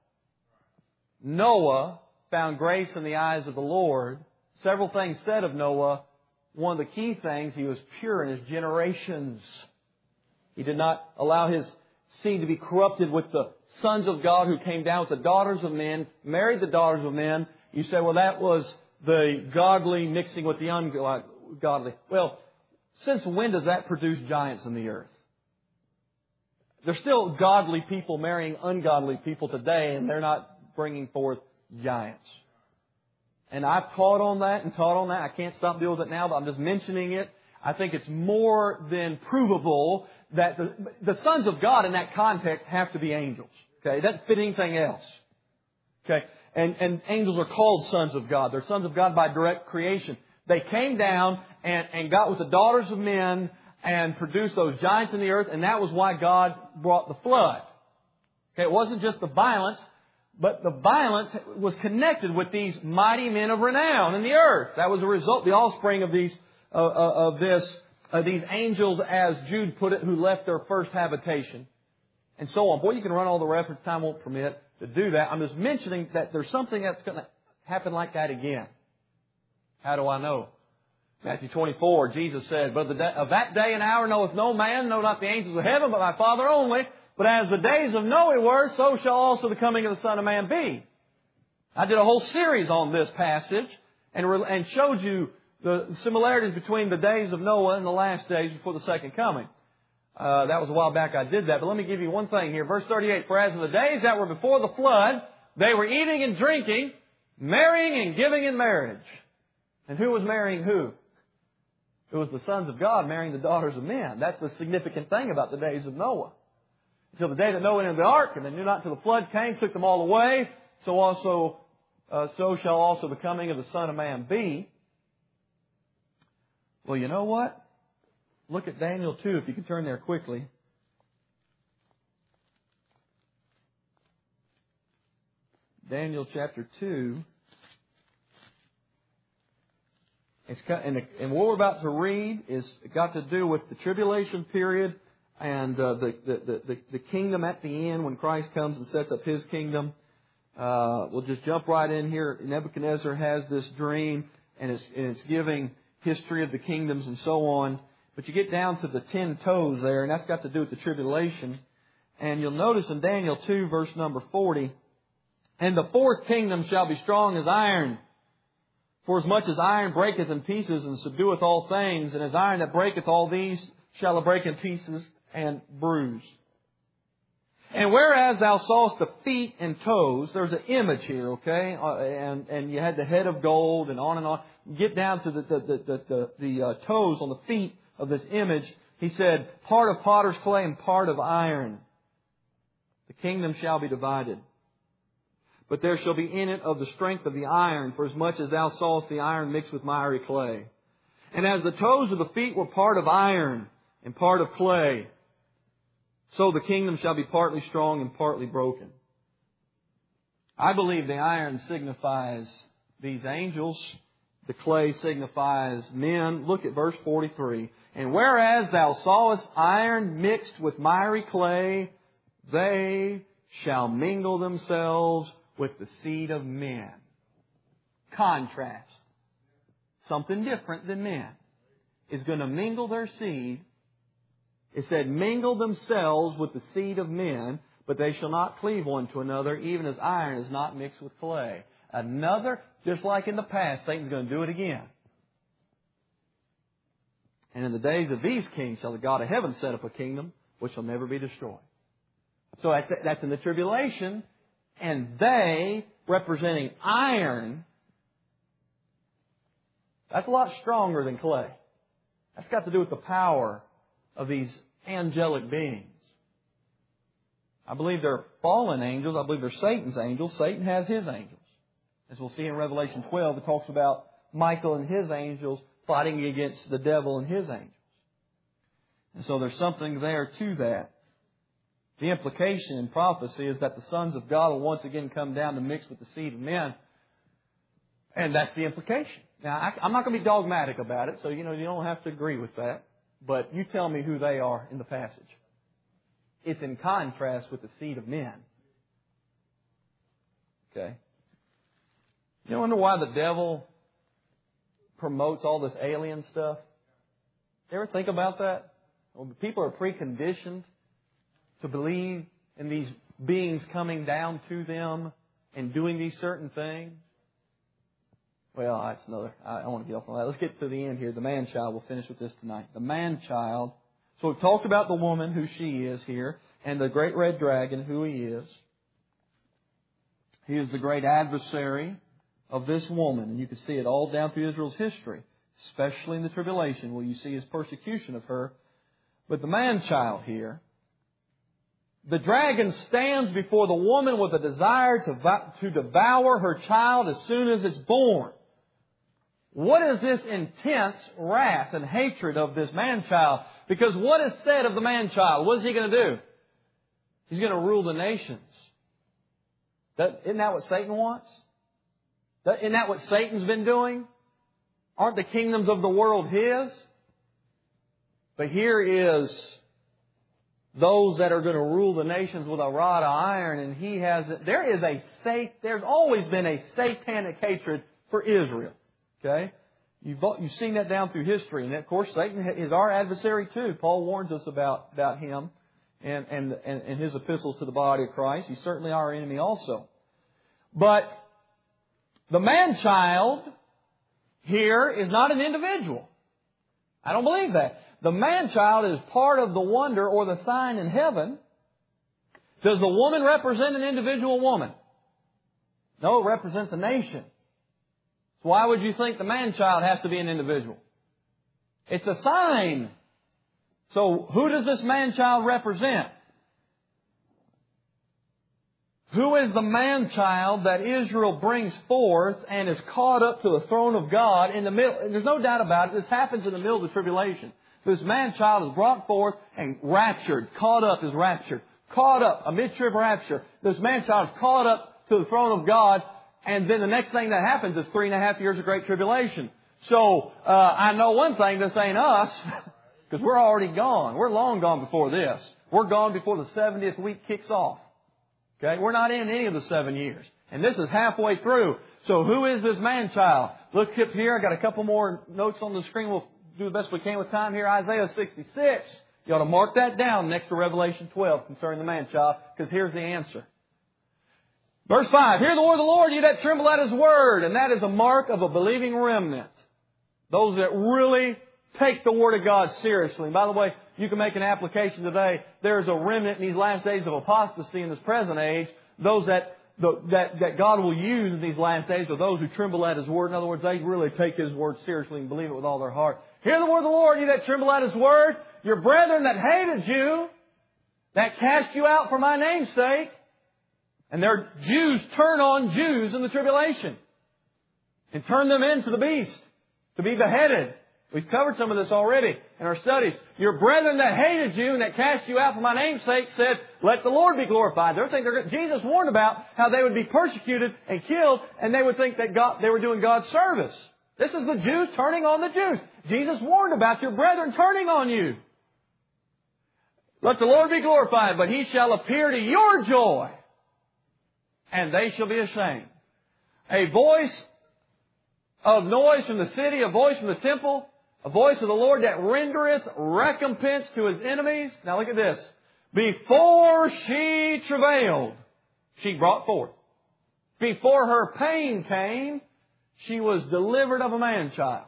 Noah found grace in the eyes of the Lord. Several things said of Noah. One of the key things, he was pure in his generations. He did not allow his seed to be corrupted with the sons of God who came down with the daughters of men, married the daughters of men. You say, well, that was the godly mixing with the ungodly. Well, since when does that produce giants in the earth? There's still godly people marrying ungodly people today, and they're not bringing forth giants. And I've taught on that and taught on that. I can't stop dealing with it now, but I'm just mentioning it. I think it's more than provable that the, the sons of God in that context have to be angels. Okay, it doesn't fit anything else. Okay, and, and angels are called sons of God. They're sons of God by direct creation. They came down and, and got with the daughters of men and produced those giants in the earth, and that was why God brought the flood. Okay, it wasn't just the violence, but the violence was connected with these mighty men of renown in the earth. That was a result, the offspring of these uh, uh, of this uh, these angels, as Jude put it, who left their first habitation, and so on. Boy, you can run all the reference. Time won't permit to do that. I'm just mentioning that there's something that's going to happen like that again. How do I know? Matthew twenty-four, Jesus said, But of, the day, of that day and hour knoweth no man, no not the angels of heaven, but my Father only. But as the days of Noah were, so shall also the coming of the Son of Man be. I did a whole series on this passage and, and showed you the similarities between the days of Noah and the last days before the second coming. Uh, that was a while back I did that, but let me give you one thing here. Verse thirty-eight, for as in the days that were before the flood, they were eating and drinking, marrying and giving in marriage. And who was marrying who? It was the sons of God marrying the daughters of men. That's the significant thing about the days of Noah. Until the day that Noah entered the ark, and they knew not until the flood came, took them all away, so also, uh, so shall also the coming of the Son of Man be. Well, you know what? Look at Daniel two, if you can turn there quickly. Daniel chapter two. It's got, and, and what we're about to read is got to do with the tribulation period and uh, the, the, the, the kingdom at the end when Christ comes and sets up His kingdom. Uh, we'll just jump right in here. Nebuchadnezzar has this dream, and it's, and it's giving history of the kingdoms and so on. But you get down to the ten toes there, and that's got to do with the tribulation. And you'll notice in Daniel two, verse number forty, and the fourth kingdom shall be strong as iron. For as much as iron breaketh in pieces and subdueth all things, and as iron that breaketh all these shall it break in pieces and bruise. And whereas thou sawest the feet and toes, there's an image here, okay? Uh, and, and you had the head of gold and on and on. Get down to the, the, the, the, the, the uh, toes on the feet of this image. He said, part of potter's clay and part of iron. The kingdom shall be divided. But there shall be in it of the strength of the iron, for as much as thou sawest the iron mixed with miry clay. And as the toes of the feet were part of iron and part of clay, so the kingdom shall be partly strong and partly broken. I believe the iron signifies these angels. The clay signifies men. Look at verse forty-three. And whereas thou sawest iron mixed with miry clay, they shall mingle themselves with the seed of men. Contrast. Something different than men is going to mingle their seed. It said, mingle themselves with the seed of men, but they shall not cleave one to another, even as iron is not mixed with clay. Another, just like in the past, Satan's going to do it again. And in the days of these kings shall the God of heaven set up a kingdom which shall never be destroyed. So that's, that's in the tribulation. And they, representing iron, that's a lot stronger than clay. That's got to do with the power of these angelic beings. I believe they're fallen angels. I believe they're Satan's angels. Satan has his angels. As we'll see in Revelation twelve, it talks about Michael and his angels fighting against the devil and his angels. And so there's something there to that. The implication in prophecy is that the sons of God will once again come down to mix with the seed of men. And that's the implication. Now, I, I'm not going to be dogmatic about it, so you know you don't have to agree with that. But you tell me who they are in the passage. It's in contrast with the seed of men. Okay? You wonder why the devil promotes all this alien stuff? You ever think about that? Well, people are preconditioned to believe in these beings coming down to them and doing these certain things. Well, that's another, I don't want to get off on that. Let's get to the end here. The man-child, we'll finish with this tonight. The man-child. So we've talked about the woman, who she is here, and the great red dragon, who he is. He is the great adversary of this woman. And you can see it all down through Israel's history, especially in the tribulation, where you see his persecution of her. But the man-child here, the dragon stands before the woman with a desire to, to devour her child as soon as it's born. What is this intense wrath and hatred of this man-child? Because what is said of the man-child? What is he going to do? He's going to rule the nations. That, isn't that what Satan wants? That, isn't that what Satan's been doing? Aren't the kingdoms of the world his? But here is those that are going to rule the nations with a rod of iron, and he has. There is a there's always been a satanic hatred for Israel. Okay, you've you've seen that down through history, and of course Satan is our adversary too. Paul warns us about about him, and and and, and his epistles to the body of Christ. He's certainly our enemy also. But the man-child here is not an individual. I don't believe that. The man-child is part of the wonder or the sign in heaven. Does the woman represent an individual woman? No, it represents a nation. So why would you think the man-child has to be an individual? It's a sign. So who does this man-child represent? Who is the man-child that Israel brings forth and is caught up to the throne of God in the middle? There's no doubt about it. This happens in the middle of the tribulation. This man-child is brought forth and raptured. Caught up is raptured. Caught up, a mid-trib rapture. This man-child is caught up to the throne of God. And then the next thing that happens is three and a half years of great tribulation. So, uh, I know one thing, this ain't us. Because we're already gone. We're long gone before this. We're gone before the seventieth week kicks off. Okay? We're not in any of the seven years. And this is halfway through. So who is this man-child? Look up here. I got a couple more notes on the screen. We'll do the best we can with time here. Isaiah sixty-six. You ought to mark that down next to Revelation twelve concerning the man-child, because here's the answer. Verse five. Hear the word of the Lord, you that tremble at His word. And that is a mark of a believing remnant. Those that really take the Word of God seriously. And by the way, you can make an application today. There's a remnant in these last days of apostasy in this present age. Those that, the, that, that God will use in these last days are those who tremble at His Word. In other words, they really take His Word seriously and believe it with all their heart. Hear the word of the Lord, you that tremble at His Word. Your brethren that hated you, that cast you out for my name's sake. And their Jews turn on Jews in the tribulation. And turn them into the beast to be beheaded. We've covered some of this already in our studies. Your brethren that hated you and that cast you out for my name's sake said, let the Lord be glorified. They think they're, Jesus warned about how they would be persecuted and killed, and they would think that God, they were doing God's service. This is the Jews turning on the Jews. Jesus warned about your brethren turning on you. Let the Lord be glorified, but He shall appear to your joy, and they shall be ashamed. A voice of noise from the city, a voice from the temple, a voice of the Lord that rendereth recompense to His enemies. Now look at this. Before she travailed, she brought forth. Before her pain came, she was delivered of a man-child.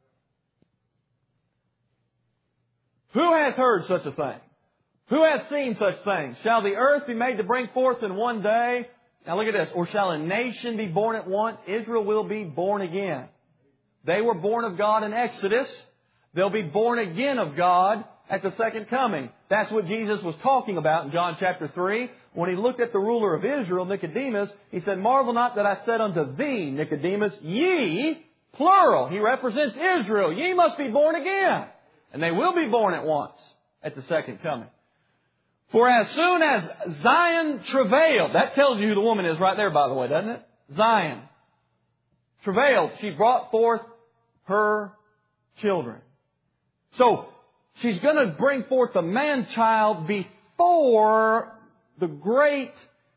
Who hath heard such a thing? Who hath seen such things? Shall the earth be made to bring forth in one day? Now look at this. Or shall a nation be born at once? Israel will be born again. They were born of God in Exodus. They'll be born again of God at the second coming. That's what Jesus was talking about in John chapter three. When He looked at the ruler of Israel, Nicodemus, He said, marvel not that I said unto thee, Nicodemus, ye, plural. He represents Israel. Ye must be born again. And they will be born at once at the second coming. For as soon as Zion travailed, that tells you who the woman is right there, by the way, doesn't it? Zion. Travailed, she brought forth her children. So, she's going to bring forth the man-child before the great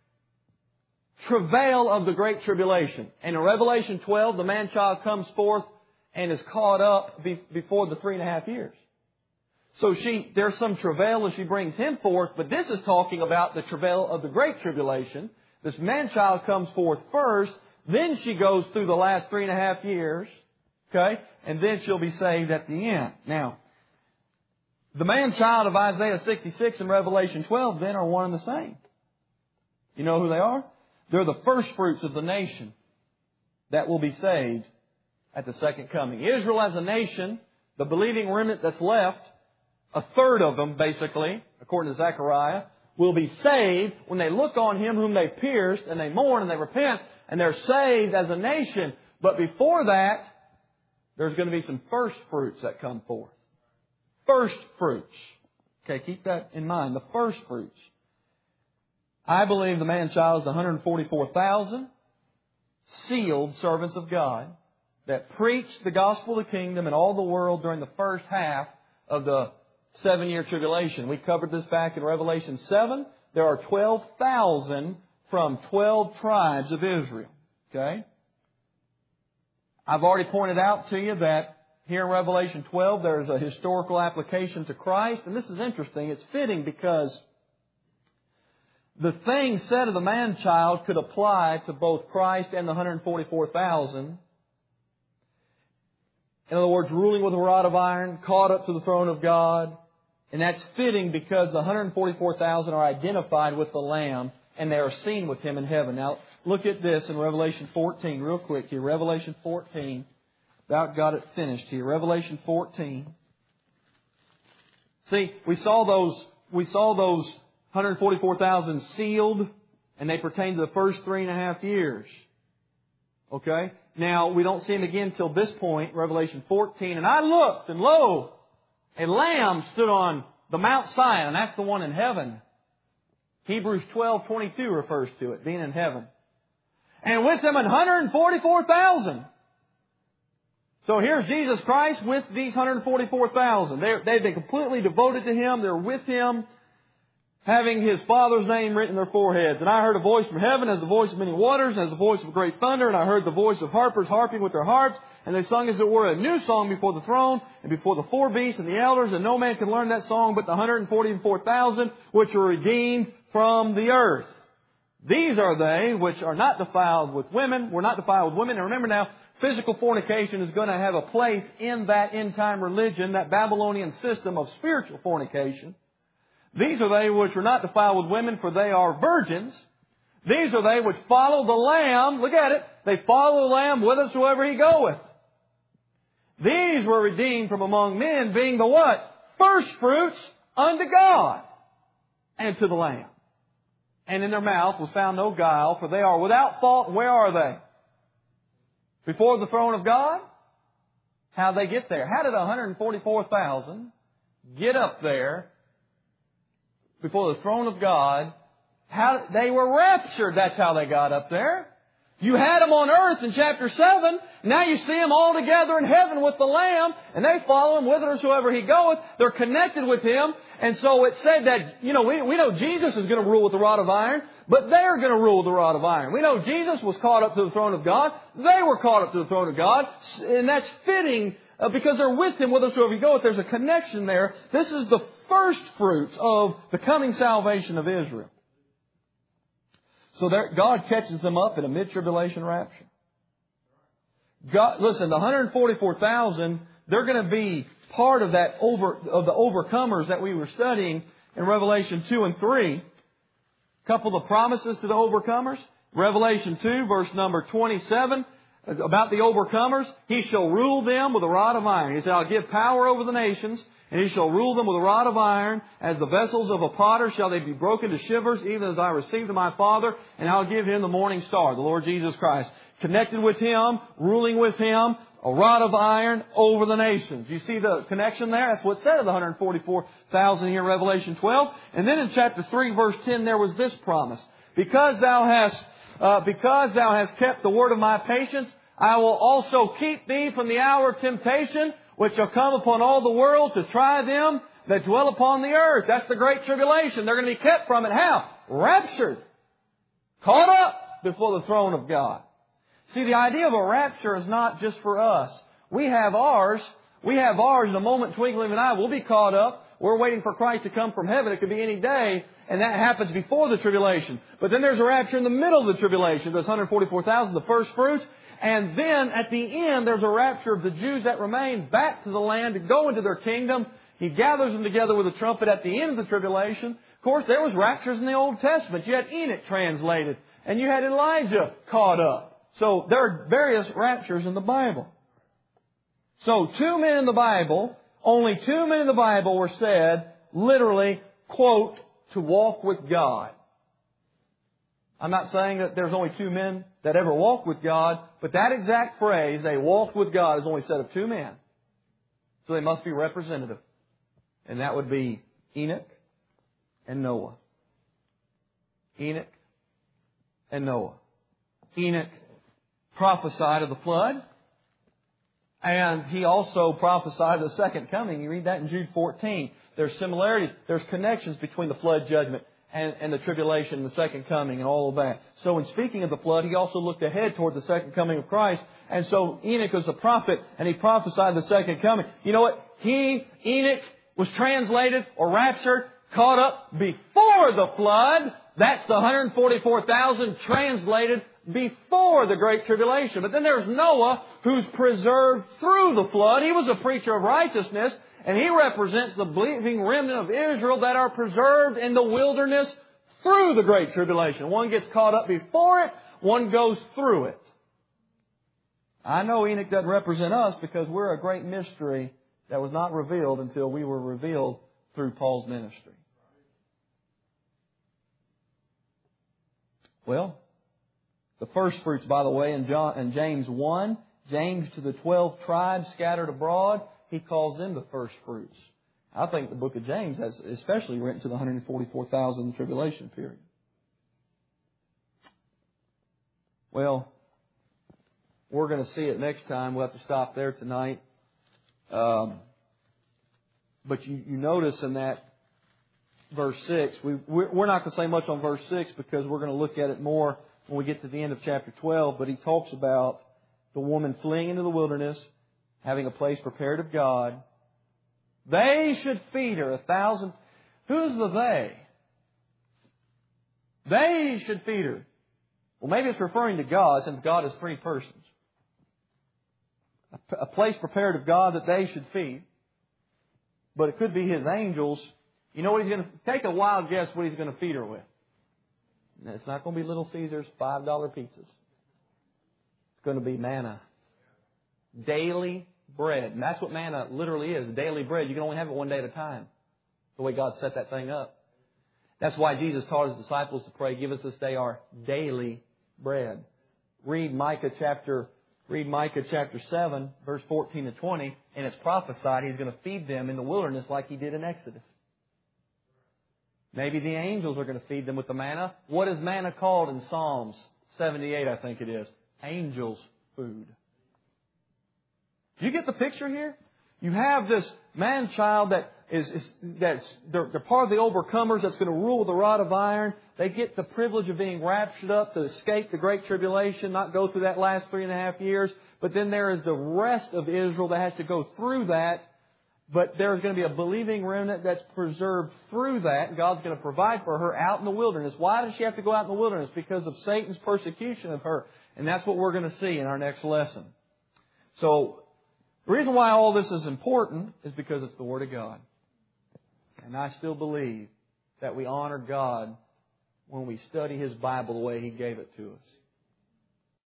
travail of the great tribulation. And in Revelation twelve, the man-child comes forth and is caught up be- before the three and a half years. So she, there's some travail as she brings him forth, but this is talking about the travail of the great tribulation. This man-child comes forth first, then she goes through the last three and a half years, okay, and then she'll be saved at the end. Now, the man-child of Isaiah sixty-six and Revelation twelve then are one and the same. You know who they are? They're the first fruits of the nation that will be saved at the second coming. Israel as a nation, the believing remnant that's left, a third of them, basically, according to Zechariah, will be saved when they look on Him whom they pierced, and they mourn and they repent, and they're saved as a nation. But before that, there's going to be some first fruits that come forth. First fruits. Okay, keep that in mind. The first fruits. I believe the man-child is one hundred forty-four thousand sealed servants of God that preached the gospel of the kingdom in all the world during the first half of the seven-year tribulation. We covered this back in Revelation seven. There are twelve thousand from twelve tribes of Israel. Okay? I've already pointed out to you that here in Revelation twelve there's a historical application to Christ. And this is interesting. It's fitting because the thing said of the man-child could apply to both Christ and the one hundred forty-four thousand. In other words, ruling with a rod of iron, caught up to the throne of God. And that's fitting because the one hundred forty-four thousand are identified with the Lamb and they are seen with Him in heaven. Now, look at this in Revelation fourteen, real quick here. Revelation fourteen. About got it finished here. Revelation fourteen. See, we saw those, we saw those one hundred forty-four thousand sealed, and they pertain to the first three and a half years. Okay? Now, we don't see them again till this point, Revelation fourteen. And I looked, and lo, a lamb stood on the Mount Zion, and that's the one in heaven. Hebrews twelve twenty-two refers to it, being in heaven. And with him one hundred forty-four thousand. So here's Jesus Christ with these one hundred forty-four thousand. They're, they've been completely devoted to Him. They're with Him, having His Father's name written in their foreheads. And I heard a voice from heaven as the voice of many waters, and as the voice of great thunder. And I heard the voice of harpers harping with their harps. And they sung as it were a new song before the throne, and before the four beasts and the elders. And no man can learn that song but the one hundred forty-four thousand, which are redeemed from the earth. These are they which are not defiled with women. We're not defiled with women. And remember now, physical fornication is going to have a place in that end-time religion, that Babylonian system of spiritual fornication. These are they which are not defiled with women, for they are virgins. These are they which follow the Lamb. Look at it. They follow the Lamb whithersoever He goeth. These were redeemed from among men, being the what? First fruits unto God and to the Lamb. And in their mouth was found no guile, for they are without fault. Where are they? Before the throne of God? How'd they get there? How did one hundred forty-four thousand get up there before the throne of God? How they were raptured. That's how they got up there. You had them on earth in chapter seven. Now you see them all together in heaven with the Lamb. And they follow Him whithersoever He goeth. They're connected with Him. And so it said that, you know, we, we know Jesus is going to rule with the rod of iron. But they're going to rule with the rod of iron. We know Jesus was caught up to the throne of God. They were caught up to the throne of God. And that's fitting uh, because they're with Him whithersoever He goeth. There's a connection there. This is the first fruits of the coming salvation of Israel. So there, God catches them up in a mid-tribulation rapture. God, listen, the one hundred forty-four thousand, they're going to be part of that over of the overcomers that we were studying in Revelation two and three. A couple of promises to the overcomers. Revelation two, verse number twenty-seven, about the overcomers. He shall rule them with a rod of iron. He said, I'll give power over the nations, and He shall rule them with a rod of iron. As the vessels of a potter shall they be broken to shivers, even as I received of my Father, and I'll give Him the morning star, the Lord Jesus Christ. Connected with Him, ruling with Him, a rod of iron over the nations. You see the connection there? That's what's said of the one hundred forty-four thousand here in Revelation twelve. And then in chapter three, verse ten, there was this promise. Because thou hast, uh, because thou hast kept the word of my patience, I will also keep thee from the hour of temptation, which shall come upon all the world to try them that dwell upon the earth. That's the great tribulation. They're going to be kept from it. How? Raptured. Caught up before the throne of God. See, the idea of a rapture is not just for us. We have ours. We have ours in a moment, twinkling of an eye. We'll be caught up. We're waiting for Christ to come from heaven. It could be any day, and that happens before the tribulation. But then there's a rapture in the middle of the tribulation. There's one hundred forty-four thousand, the first fruits. And then at the end, there's a rapture of the Jews that remain back to the land to go into their kingdom. He gathers them together with a trumpet at the end of the tribulation. Of course, there was raptures in the Old Testament. You had Enoch translated, and you had Elijah caught up. So there are various raptures in the Bible. So two men in the Bible, only two men in the Bible were said, literally, quote, to walk with God. I'm not saying that there's only two men that ever walked with God, but that exact phrase, they walked with God, is only said of two men. So they must be representative. And that would be Enoch and Noah. Enoch and Noah. Enoch prophesied of the flood. And he also prophesied of the second coming. You read that in Jude fourteen. There's similarities. There's connections between the flood judgment and, and the tribulation and the second coming and all of that. So in speaking of the flood, he also looked ahead toward the second coming of Christ. And so Enoch was a prophet, and he prophesied the second coming. You know what? He, Enoch, was translated or raptured, caught up before the flood, That's the one hundred forty-four thousand translated before the Great Tribulation. But then there's Noah, who's preserved through the flood. He was a preacher of righteousness, and he represents the believing remnant of Israel that are preserved in the wilderness through the Great Tribulation. One gets caught up before it, one goes through it. I know Enoch doesn't represent us because we're a great mystery that was not revealed until we were revealed through Paul's ministry. Well, the first fruits, by the way, in, John, in James one, James to the twelve tribes scattered abroad, he calls them the first fruits. I think the book of James has especially written to the one hundred forty-four thousand in the tribulation period. Well, we're going to see it next time. We'll have to stop there tonight. Um, but you, you notice in that verse six, we, we're not going to say much on verse six because we're going to look at it more when we get to the end of chapter twelve. But he talks about the woman fleeing into the wilderness, having a place prepared of God. They should feed her a thousand. Who's the they? They should feed her. Well, maybe it's referring to God, since God is three persons. A place prepared of God that they should feed. But it could be His angels. You know what He's going to... Take a wild guess what He's going to feed her with. It's not going to be Little Caesar's five dollar pizzas. It's going to be manna. Daily bread. And that's what manna literally is. Daily bread. You can only have it one day at a time. The way God set that thing up. That's why Jesus taught His disciples to pray, give us this day our daily bread. Read Micah chapter, read Micah chapter seven, verse fourteen to twenty, and it's prophesied He's going to feed them in the wilderness like He did in Exodus. Maybe the angels are going to feed them with the manna. What is manna called in Psalms seventy-eight, I think it is? Angels' food. Do you get the picture here? You have this man-child that is, is that's they're, they're part of the overcomers that's going to rule with a rod of iron. They get the privilege of being raptured up to escape the Great Tribulation, not go through that last three and a half years. But then there is the rest of Israel that has to go through that. But there's going to be a believing remnant that's preserved through that. God's going to provide for her out in the wilderness. Why does she have to go out in the wilderness? Because of Satan's persecution of her. And that's what we're going to see in our next lesson. So, the reason why all this is important is because it's the Word of God. And I still believe that we honor God when we study His Bible the way He gave it to us.